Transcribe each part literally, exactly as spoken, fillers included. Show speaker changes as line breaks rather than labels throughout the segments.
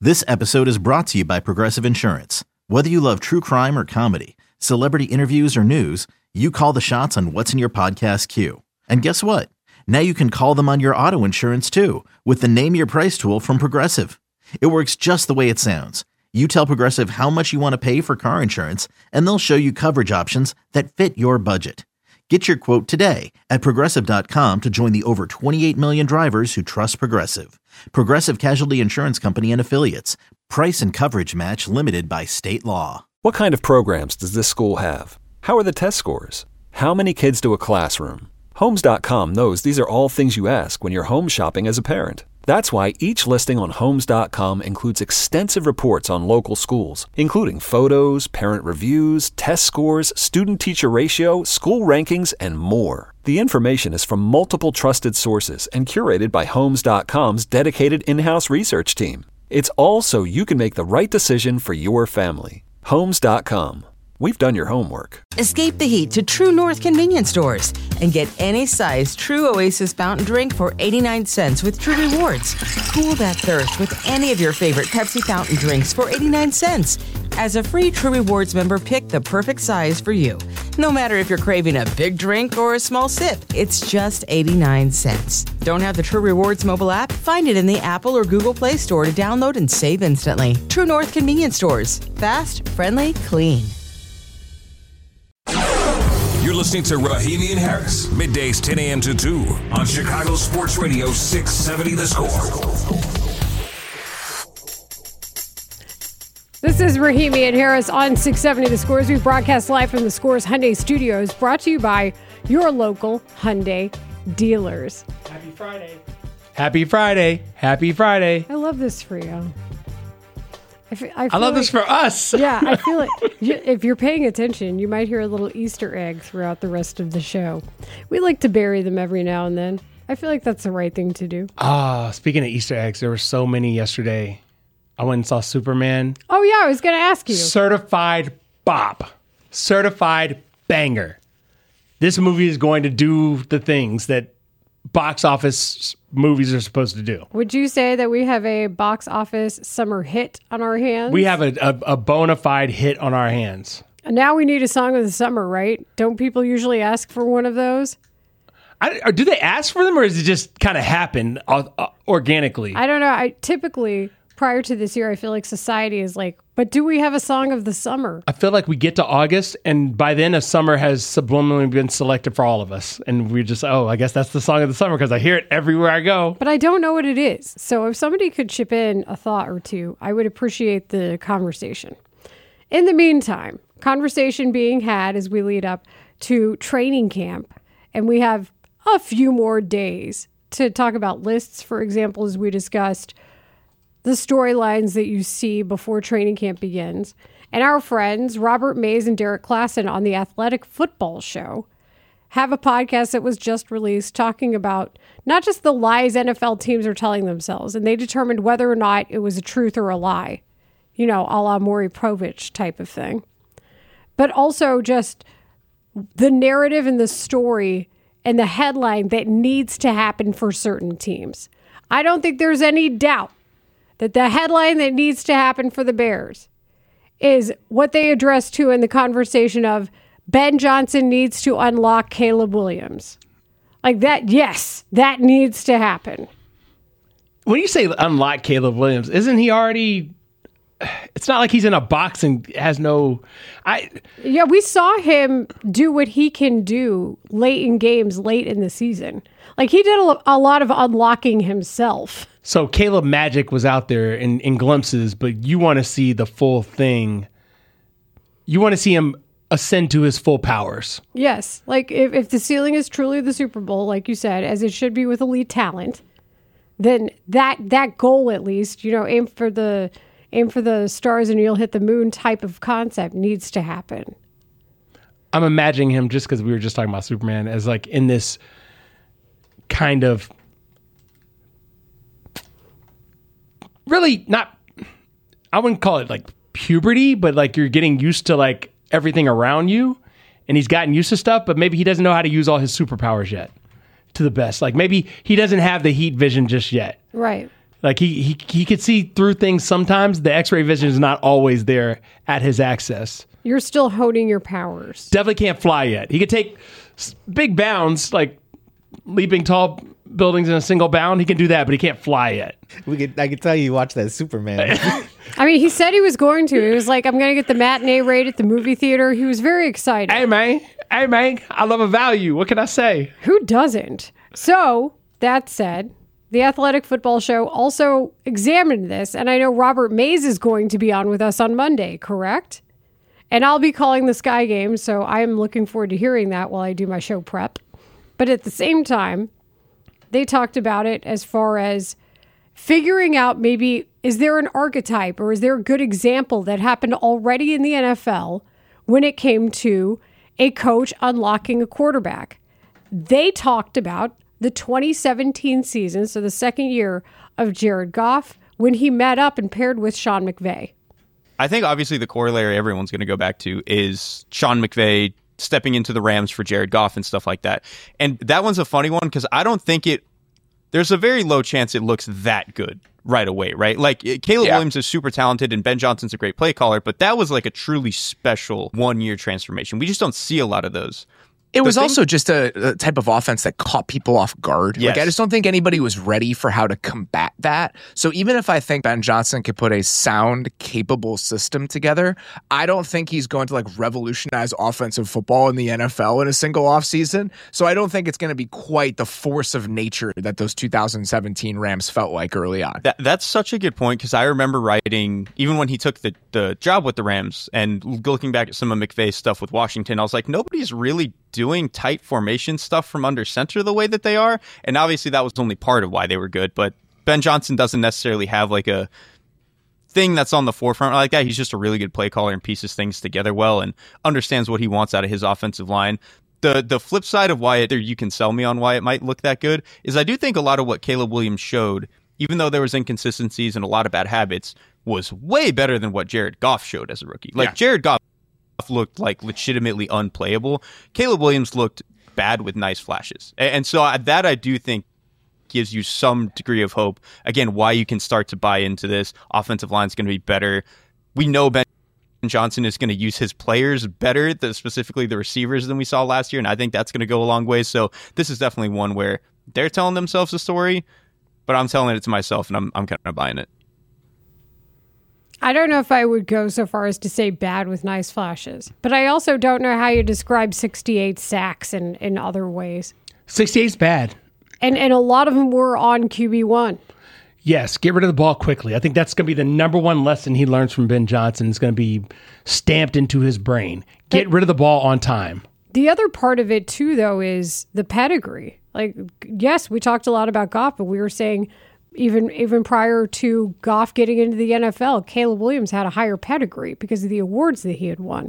This episode is brought to you by Progressive Insurance. Whether you love true crime or comedy, celebrity interviews or news, you call the shots on what's in your podcast queue. And guess what? Now you can call them on your auto insurance too with the Name Your Price tool from Progressive. It works just the way it sounds. You tell Progressive how much you want to pay for car insurance, and they'll show you coverage options that fit your budget. Get your quote today at Progressive dot com to join the over twenty-eight million drivers who trust Progressive. Progressive Casualty Insurance Company and Affiliates. Price and coverage match limited by state law.
What kind of programs does this school have? How are the test scores? How many kids to a classroom? Homes dot com knows these are all things you ask when you're home shopping as a parent. That's why each listing on Homes dot com includes extensive reports on local schools, including photos, parent reviews, test scores, student-teacher ratio, school rankings, and more. The information is from multiple trusted sources and curated by Homes dot com's dedicated in-house research team. It's all so you can make the right decision for your family. Homes dot com. We've done your homework.
Escape the heat to True North convenience stores and get any size True Oasis fountain drink for eighty-nine cents with True Rewards. Cool that thirst with any of your favorite Pepsi fountain drinks for eighty-nine cents. As a free True Rewards member, pick the perfect size for you. No matter if you're craving a big drink or a small sip, it's just eighty-nine cents. Don't have the True Rewards mobile app? Find it in the Apple or Google Play Store to download and save instantly. True North convenience stores. Fast, friendly, clean.
You're listening to Rahimi and Harris, middays ten a.m. to two on Chicago Sports Radio six seventy The Score.
This is Rahimi and Harris on six seventy The Scores. We broadcast live from the Scores Hyundai Studios, brought to you by your local Hyundai dealers.
Happy Friday. Happy Friday. Happy Friday.
I love this for you. I, feel, I,
I love
like,
this for us.
Yeah, I feel like you, if you're paying attention, you might hear a little Easter egg throughout the rest of the show. We like to bury them every now and then. I feel like that's the right thing to do.
Ah, speaking of Easter eggs, there were so many yesterday. I went and saw Superman.
Oh, yeah, I was going to ask you.
Certified bop. Certified banger. This movie is going to do the things that box office movies are supposed to do.
Would you say that we have a box office summer hit on our hands?
We have a, a, a bona fide hit on our hands.
And now we need a song of the summer, right? Don't people usually ask for one of those?
I, or do they ask for them, or does it just kind of happen uh, uh, organically?
I don't know. I typically, prior to this year, I feel like society is like, but do we have a song of the summer?
I feel like we get to August, and by then a summer has subliminally been selected for all of us. And we're just, oh, I guess that's the song of the summer because I hear it everywhere I go.
But I don't know what it is. So if somebody could chip in a thought or two, I would appreciate the conversation. In the meantime, conversation being had as we lead up to training camp, and we have a few more days to talk about lists, for example, as we discussed, the storylines that you see before training camp begins. And our friends, Robert Mays and Derek Klassen on the Athletic Football Show, have a podcast that was just released talking about not just the lies N F L teams are telling themselves, and they determined whether or not it was a truth or a lie, you know, a la Maury Povich type of thing, but also just the narrative and the story and the headline that needs to happen for certain teams. I don't think there's any doubt that the headline that needs to happen for the Bears is what they address to in the conversation of Ben Johnson needs to unlock Caleb Williams. Like that, yes, that needs to happen.
When you say unlock Caleb Williams, isn't he already... It's not like he's in a box and has no... I
Yeah, we saw him do what he can do late in games, late in the season. Like he did a, a lot of unlocking himself.
So Caleb Magic was out there in, in glimpses, but you want to see the full thing. You want to see him ascend to his full powers.
Yes. Like if, if the ceiling is truly the Super Bowl, like you said, as it should be with elite talent, then that that goal at least, you know, aim for the aim for the stars and you'll hit the moon type of concept needs to happen.
I'm imagining him, just because we were just talking about Superman, as like in this kind of really not, I wouldn't call it like puberty, but like you're getting used to like everything around you, and he's gotten used to stuff, but maybe he doesn't know how to use all his superpowers yet to the best. Like maybe he doesn't have the heat vision just yet.
Right.
Like he he he could see through things sometimes. The X-ray vision is not always there at his access.
You're still honing your powers.
Definitely can't fly yet. He could take s- big bounds, like leaping tall buildings in a single bound. He can do that, but he can't fly yet.
We could, I could tell you watch that Superman.
I mean, he said he was going to. He was like, I'm going to get the matinee rate at the movie theater. He was very excited.
Hey, man. Hey, man. I love a value. What can I say?
Who doesn't? So, that said, the Athletic Football Show also examined this, and I know Robert Mays is going to be on with us on Monday, correct? And I'll be calling the Sky Game, so I am looking forward to hearing that while I do my show prep. But at the same time, they talked about it as far as figuring out maybe, is there an archetype or is there a good example that happened already in the N F L when it came to a coach unlocking a quarterback? They talked about the twenty seventeen season, so the second year of Jared Goff, when he met up and paired with Sean McVay.
I think obviously the corollary everyone's going to go back to is Sean McVay stepping into the Rams for Jared Goff and stuff like that. And that one's a funny one because I don't think it, there's a very low chance it looks that good right away, right? Like Caleb yeah. Williams is super talented and Ben Johnson's a great play caller, but that was like a truly special one-year transformation. We just don't see a lot of those.
It
The
was
thing-
also just a, a type of offense that caught people off guard.
Yes.
Like, I just don't think anybody was ready for how to combat that. So even if I think Ben Johnson could put a sound, capable system together, I don't think he's going to like revolutionize offensive football in the N F L in a single offseason. So I don't think it's going to be quite the force of nature that those two thousand seventeen Rams felt like early on.
That, that's such a good point because I remember writing, even when he took the, the job with the Rams and looking back at some of McVay's stuff with Washington, I was like, nobody's really doing tight formation stuff from under center the way that they are. And obviously that was only part of why they were good. But Ben Johnson doesn't necessarily have like a thing that's on the forefront like that. He's just a really good play caller and pieces things together well and understands what he wants out of his offensive line. The the flip side of why it, or you can sell me on why it might look that good, is I do think a lot of what Caleb Williams showed, even though there was inconsistencies and a lot of bad habits, was way better than what Jared Goff showed as a rookie. Like
Yeah.
Jared Goff looked like legitimately unplayable. Caleb Williams looked bad with nice flashes. And, and so I, that I do think gives you some degree of hope. Again, why you can start to buy into this. Offensive line is going to be better. We know Ben Johnson is going to use his players better, the, specifically the receivers, than we saw last year. And I think that's going to go a long way. So this is definitely one where they're telling themselves a story, but I'm telling it to myself and I'm, I'm kind of buying it.
I don't know if I would go so far as to say bad with nice flashes, but I also don't know how you describe sixty-eight sacks in, in other ways.
sixty-eight is bad.
And and a lot of them were on Q B one.
Yes, get rid of the ball quickly. I think that's going to be the number one lesson he learns from Ben Johnson. It's going to be stamped into his brain. Get rid of the ball on time.
The other part of it, too, though, is the pedigree. Like, yes, we talked a lot about Goff, but we were saying even even prior to Goff getting into the N F L, Caleb Williams had a higher pedigree because of the awards that he had won.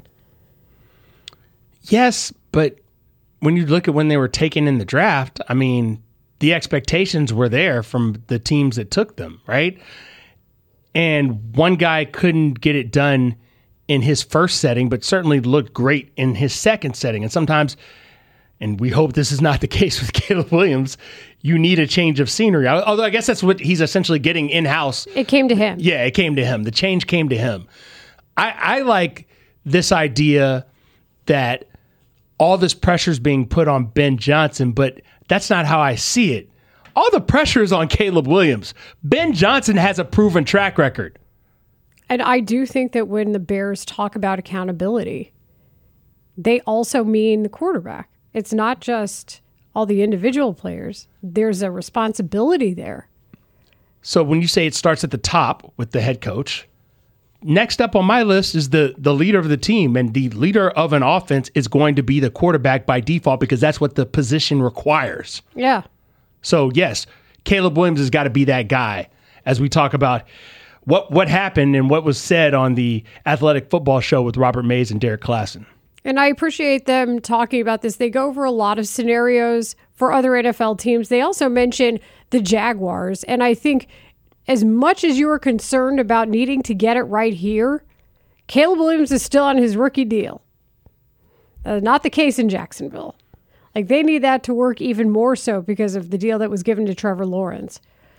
Yes, but when you look at when they were taken in the draft, I mean, the expectations were there from the teams that took them, right? And one guy couldn't get it done in his first setting, but certainly looked great in his second setting. And sometimes, and we hope this is not the case with Caleb Williams, you need a change of scenery. Although I guess that's what he's essentially getting in-house.
It came to him.
Yeah, it came to him. The change came to him. I, I like this idea that all this pressure is being put on Ben Johnson, but that's not how I see it. All the pressure is on Caleb Williams. Ben Johnson has a proven track record.
And I do think that when the Bears talk about accountability, they also mean the quarterback. It's not just all the individual players. There's a responsibility there.
So when you say it starts at the top with the head coach, next up on my list is the, the leader of the team, and the leader of an offense is going to be the quarterback by default because that's what the position requires.
Yeah.
So yes, Caleb Williams has got to be that guy as we talk about what what happened and what was said on the Athletic Football Show with Robert Mays and Derek Klassen.
And I appreciate them talking about this. They go over a lot of scenarios for other N F L teams. They also mention the Jaguars. And I think as much as you are concerned about needing to get it right here, Caleb Williams is still on his rookie deal. Uh, not the case in Jacksonville. Like, they need that to work even more so because of the deal that was given to Trevor Lawrence.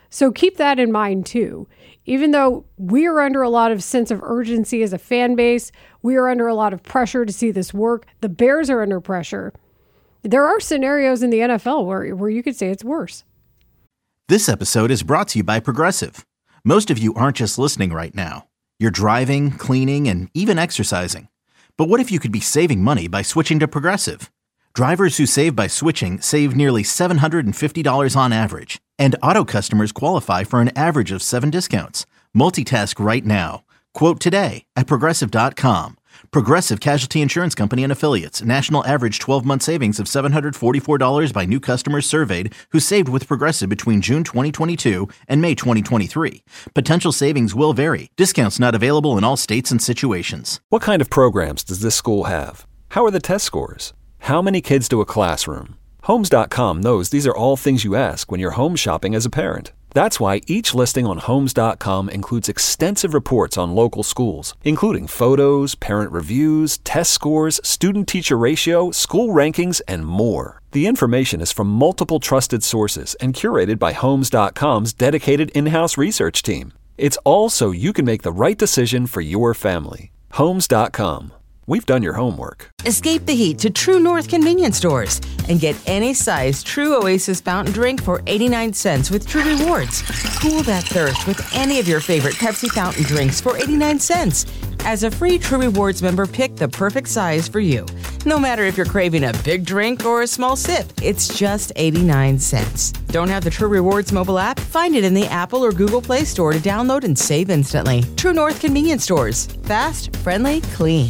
So keep that in mind too. Even though we are under a lot of sense of urgency as a fan base, we are under a lot of pressure to see this work. The Bears are under pressure. There are scenarios in the N F L where, where you could say it's worse.
This episode is brought to you by Progressive. Most of you aren't just listening right now. You're driving, cleaning, and even exercising. But what if you could be saving money by switching to Progressive? Drivers who save by switching save nearly seven hundred fifty dollars on average. And auto customers qualify for an average of seven discounts. Multitask right now. Quote today at Progressive dot com. Progressive Casualty Insurance Company and Affiliates. National average twelve-month savings of seven hundred forty-four dollars by new customers surveyed who saved with Progressive between June twenty twenty-two and May twenty twenty-three. Potential savings will vary. Discounts not available in all states and situations.
What kind of programs does this school have? How are the test scores? How many kids do a classroom? Homes dot com knows these are all things you ask when you're home shopping as a parent. That's why each listing on Homes dot com includes extensive reports on local schools, including photos, parent reviews, test scores, student-teacher ratio, school rankings, and more. The information is from multiple trusted sources and curated by Homes dot com's dedicated in-house research team. It's all so you can make the right decision for your family. Homes dot com. We've done your homework.
Escape the heat to True North convenience stores and get any size True Oasis fountain drink for eighty-nine cents with True Rewards. Cool that thirst with any of your favorite Pepsi fountain drinks for eighty-nine cents. As a free True Rewards member, pick the perfect size for you. No matter if you're craving a big drink or a small sip, it's just eighty-nine cents. Don't have the True Rewards mobile app? Find it in the Apple or Google Play Store to download and save instantly. True North convenience stores. Fast, friendly, clean.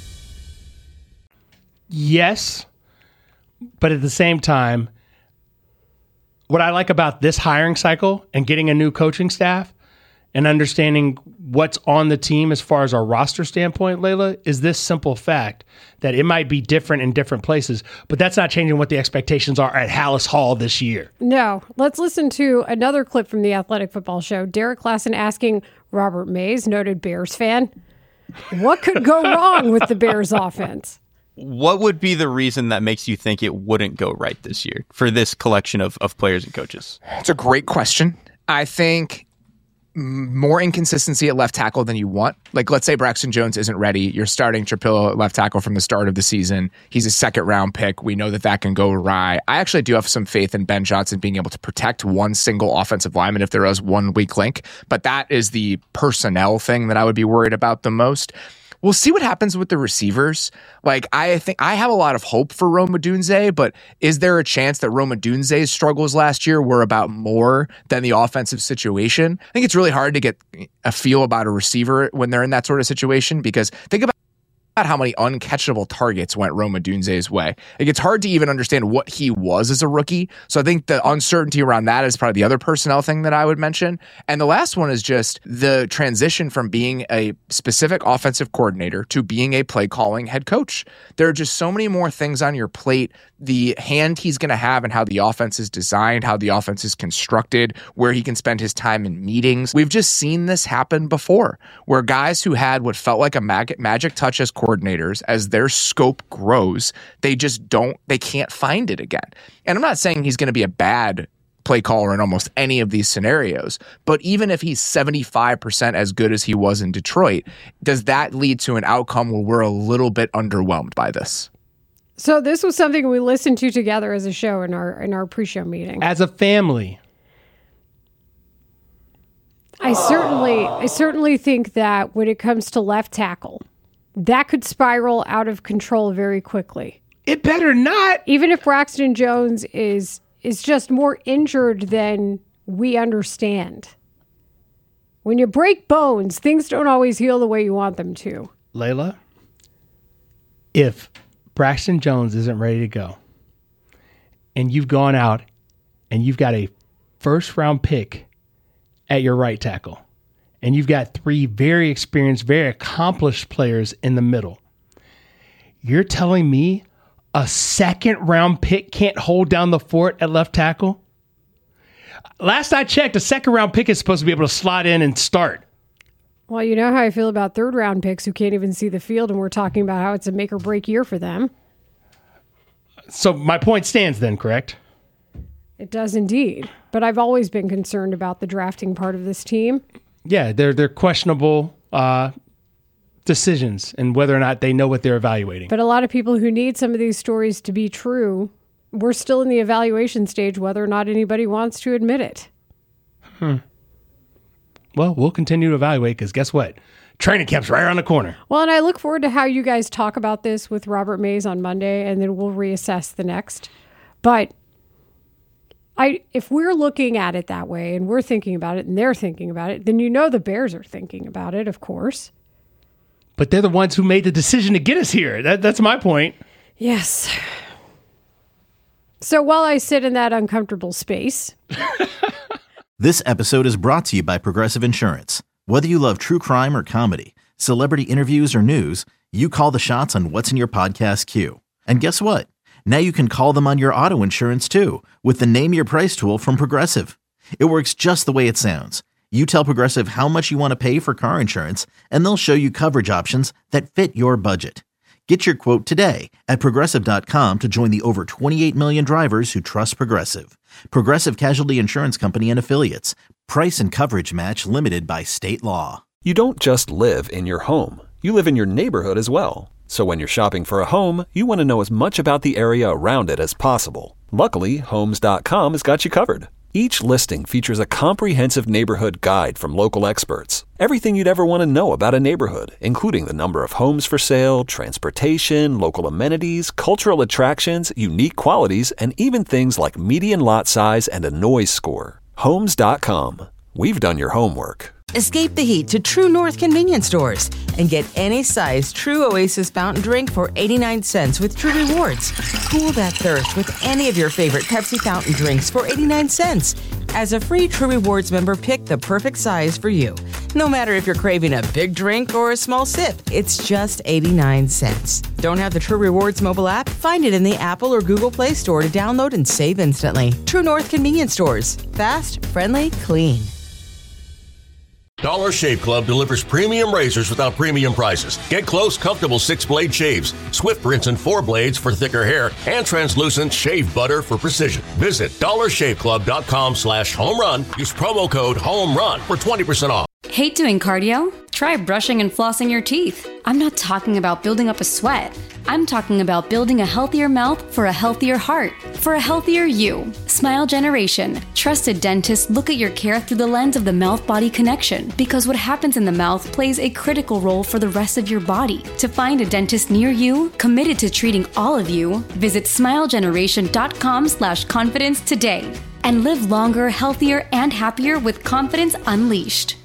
Yes, but at the same time, what I like about this hiring cycle and getting a new coaching staff and understanding what's on the team as far as our roster standpoint, Layla, is this simple fact that it might be different in different places, but that's not changing what the expectations are at Hallis Hall this year.
No. Let's listen to another clip from the Athletic Football Show. Derek Klassen asking Robert Mays, noted Bears fan, what could go wrong with the Bears offense?
What would be the reason that makes you think it wouldn't go right this year for this collection of, of players and coaches?
It's a great question. I think more inconsistency at left tackle than you want. Like, let's say Braxton Jones isn't ready. You're starting Trapillo at left tackle from the start of the season. He's a second round pick. We know that that can go awry. I actually do have some faith in Ben Johnson being able to protect one single offensive lineman if there is one weak link. But that is the personnel thing that I would be worried about the most. We'll see what happens with the receivers. Like, I think I have a lot of hope for Rome Odunze, but is there a chance that Rome Odunze's struggles last year were about more than the offensive situation? I think it's really hard to get a feel about a receiver when they're in that sort of situation, because think about how many uncatchable targets went Rome Odunze's way. Like, it's hard to even understand what he was as a rookie. So I think the uncertainty around that is probably the other personnel thing that I would mention. And the last one is just the transition from being a specific offensive coordinator to being a play calling head coach. There are just so many more things on your plate. The hand he's going to have and how the offense is designed, how the offense is constructed, where he can spend his time in meetings. We've just seen this happen before, where guys who had what felt like a mag- magic touch as coordinators, as their scope grows, they just don't, they can't find it again. And I'm not saying he's going to be a bad play caller in almost any of these scenarios, but even if he's seventy-five percent as good as he was in Detroit, does that lead to an outcome where we're a little bit underwhelmed by this?
So this was something we listened to together as a show in our in our pre-show meeting.
As a family.
I certainly I certainly think that when it comes to left tackle, that could spiral out of control very quickly.
It better not.
Even if Braxton Jones is is just more injured than we understand. When you break bones, things don't always heal the way you want them to.
Layla, if Braxton Jones isn't ready to go, and you've gone out and you've got a first round pick at your right tackle, and you've got three very experienced, very accomplished players in the middle, you're telling me a second round pick can't hold down the fort at left tackle? Last I checked, a second round pick is supposed to be able to slot in and start.
Well, you know how I feel about third round picks who can't even see the field, and we're talking about how it's a make or break year for them.
So my point stands then, correct?
It does indeed. But I've always been concerned about the drafting part of this team.
Yeah, they're they're questionable uh, decisions and whether or not they know what they're evaluating.
But a lot of people who need some of these stories to be true, we're still in the evaluation stage, whether or not anybody wants to admit it.
Hmm. Well, we'll continue to evaluate because guess what? Training camp's right around the corner.
Well, and I look forward to how you guys talk about this with Robert Mays on Monday, and then we'll reassess the next. But I, if we're looking at it that way and we're thinking about it and they're thinking about it, then you know the Bears are thinking about it, of course.
But they're the ones who made the decision to get us here. That, that's my point.
Yes. So while I sit in that uncomfortable space.
This episode is brought to you by Progressive Insurance. Whether you love true crime or comedy, celebrity interviews or news, you call the shots on what's in your podcast queue. And guess what? Now you can call them on your auto insurance too with the Name Your Price tool from Progressive. It works just the way it sounds. You tell Progressive how much you want to pay for car insurance, and they'll show you coverage options that fit your budget. Get your quote today at Progressive dot com to join the over twenty-eight million drivers who trust Progressive. Progressive Casualty Insurance Company and Affiliates. Price and coverage match limited by state law.
You don't just live in your home. You live in your neighborhood as well. So when you're shopping for a home, you want to know as much about the area around it as possible. Luckily, Homes dot com has got you covered. Each listing features a comprehensive neighborhood guide from local experts. Everything you'd ever want to know about a neighborhood, including the number of homes for sale, transportation, local amenities, cultural attractions, unique qualities, and even things like median lot size and a noise score. Homes dot com. We've done your homework.
Escape the heat to True North convenience stores and get any size True Oasis fountain drink for eighty-nine cents with True Rewards. Cool that thirst with any of your favorite Pepsi fountain drinks for eighty-nine cents. As a free True Rewards member, pick the perfect size for you. No matter if you're craving a big drink or a small sip, it's just eighty-nine cents. Don't have the True Rewards mobile app? Find it in the Apple or Google Play Store to download and save instantly. True North convenience stores. Fast, friendly, clean.
Dollar Shave Club delivers premium razors without premium prices. Get close, comfortable six-blade shaves, swift rinse and four blades for thicker hair, and translucent shave butter for precision. Visit dollar shave club dot com slash home run. Use promo code HOMERUN for twenty percent off.
Hate doing cardio? Try brushing and flossing your teeth. I'm not talking about building up a sweat. I'm talking about building a healthier mouth for a healthier heart, for a healthier you. Smile Generation. Trusted dentists look at your care through the lens of the mouth-body connection because what happens in the mouth plays a critical role for the rest of your body. To find a dentist near you, committed to treating all of you, visit smile generation dot com slash confidence today and live longer, healthier, and happier with confidence unleashed.